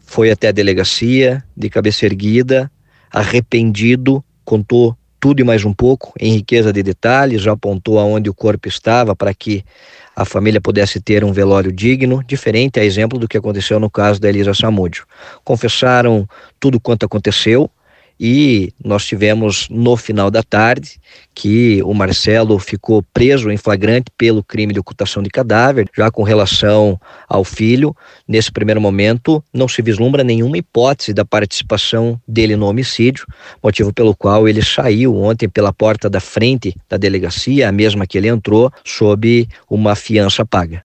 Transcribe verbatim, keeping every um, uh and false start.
foi até a delegacia, de cabeça erguida, arrependido, contou tudo e mais um pouco, em riqueza de detalhes, já apontou aonde o corpo estava para que a família pudesse ter um velório digno, diferente a exemplo do que aconteceu no caso da Elisa Samúdio. Confessaram tudo quanto aconteceu e nós tivemos no final da tarde que o Marcelo ficou preso em flagrante pelo crime de ocultação de cadáver. Já com relação ao filho, nesse primeiro momento não se vislumbra nenhuma hipótese da participação dele no homicídio, motivo pelo qual ele saiu ontem pela porta da frente da delegacia, a mesma que ele entrou, sob uma fiança paga.